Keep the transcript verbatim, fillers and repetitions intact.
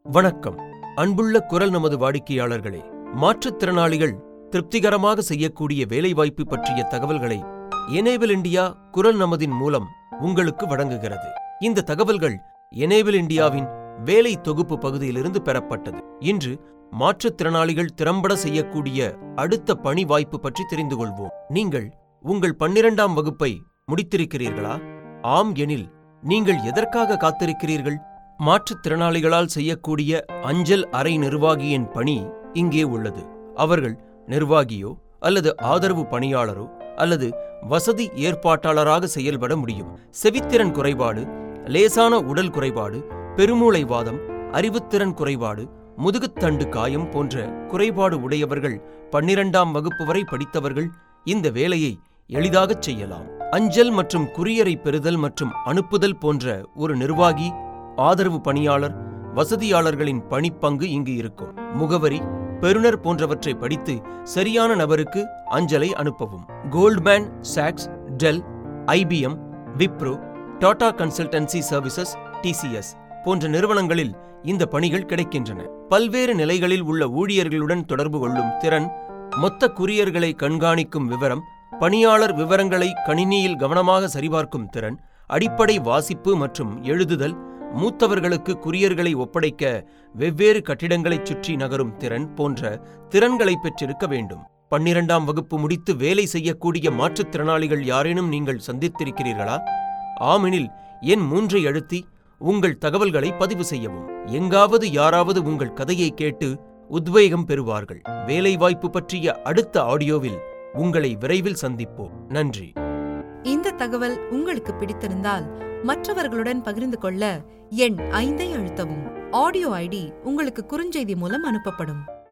வணக்கம். அன்புள்ள குரல் நமது வாடிக்கையாளர்களே, மாற்றுத்திறனாளிகள் திருப்திகரமாக செய்யக்கூடிய வேலைவாய்ப்பு பற்றிய தகவல்களை எனேபிள் இண்டியா குரல் நமதின் மூலம் உங்களுக்கு வழங்குகிறது. இந்த தகவல்கள் எனேபிள் இண்டியாவின் வேலை தொகுப்பு பகுதியிலிருந்து பெறப்பட்டது. இன்று மாற்றுத்திறனாளிகள் திறம்பட செய்யக்கூடிய அடுத்த பணி வாய்ப்பு பற்றி தெரிந்து கொள்வோம். நீங்கள் உங்கள் பன்னிரண்டாம் வகுப்பை முடித்திருக்கிறீர்களா? ஆம் எனில் நீங்கள் எதற்காக காத்திருக்கிறீர்கள்? மாற்றுத்திறனாளிகளால் செய்யக்கூடிய அஞ்சல் அறை நிர்வாகியின் பணி இங்கே உள்ளது. அவர்கள் நிர்வாகியோ அல்லது ஆதரவு பணியாளரோ அல்லது வசதி ஏற்பாட்டாளராக செயல்பட முடியும். செவித்திறன் குறைபாடு, லேசான உடல் குறைபாடு, பெருமூளைவாதம், அறிவுத்திறன் குறைபாடு, முதுகுத்தண்டு காயம் போன்ற குறைபாடு உடையவர்கள் பன்னிரண்டாம் வகுப்பு வரை படித்தவர்கள் இந்த வேலையை எளிதாகச் செய்யலாம். அஞ்சல் மற்றும் குரியரை பெறுதல் மற்றும் அனுப்புதல் போன்ற ஒரு நிர்வாகி, ஆதரவு பணியாளர், வசதியாளர்களின் பணிப்பங்கு இங்கு இருக்கும். முகவரி, பெறுநர் போன்றவற்றை படித்து சரியான நபருக்கு அஞ்சலை அனுப்பவும். கோல்ட்மேன் சாக்ஸ், Dell, IBM, Wipro, Tata consultancy services, TCS போன்ற நிறுவனங்களில் இந்த பணிகள் கிடைக்கின்றன. பல்வேறு நிலைகளில் உள்ள ஊழியர்களுடன் தொடர்பு கொள்ளும் திறன், மொத்த குரியர்களை கண்காணிக்கும் விவரம், பணியாளர் விவரங்களை கணினியில் கவனமாக சரிபார்க்கும் திறன், அடிப்படை வாசிப்பு மற்றும் எழுதுதல், மூத்தவர்களுக்கு குரியர்களை ஒப்படைக்க வெவ்வேறு கட்டிடங்களைச் சுற்றி நகரும் திறன் போன்ற திறன்களை பெற்றிருக்க வேண்டும். பன்னிரண்டாம் வகுப்பு முடித்து வேலை செய்யக்கூடிய மாற்றுத்திறனாளிகள் யாரேனும் நீங்கள் சந்தித்திருக்கிறீர்களா? ஆமெனில் எண் மூன்றை அழுத்தி உங்கள் தகவல்களை பதிவு செய்யவும். எங்காவது யாராவது உங்கள் கதையை கேட்டு உத்வேகம் பெறுவார்கள். வேலைவாய்ப்பு பற்றிய அடுத்த ஆடியோவில் உங்களை விரைவில் சந்திப்போம். நன்றி. இந்த தகவல் உங்களுக்கு பிடித்திருந்தால் மற்றவர்களுடன் பகிர்ந்து கொள்ள எண் ஐந்தை அழுத்தவும். ஆடியோ ஐடி உங்களுக்கு குறுஞ்செய்தி மூலம் அனுப்பப்படும்.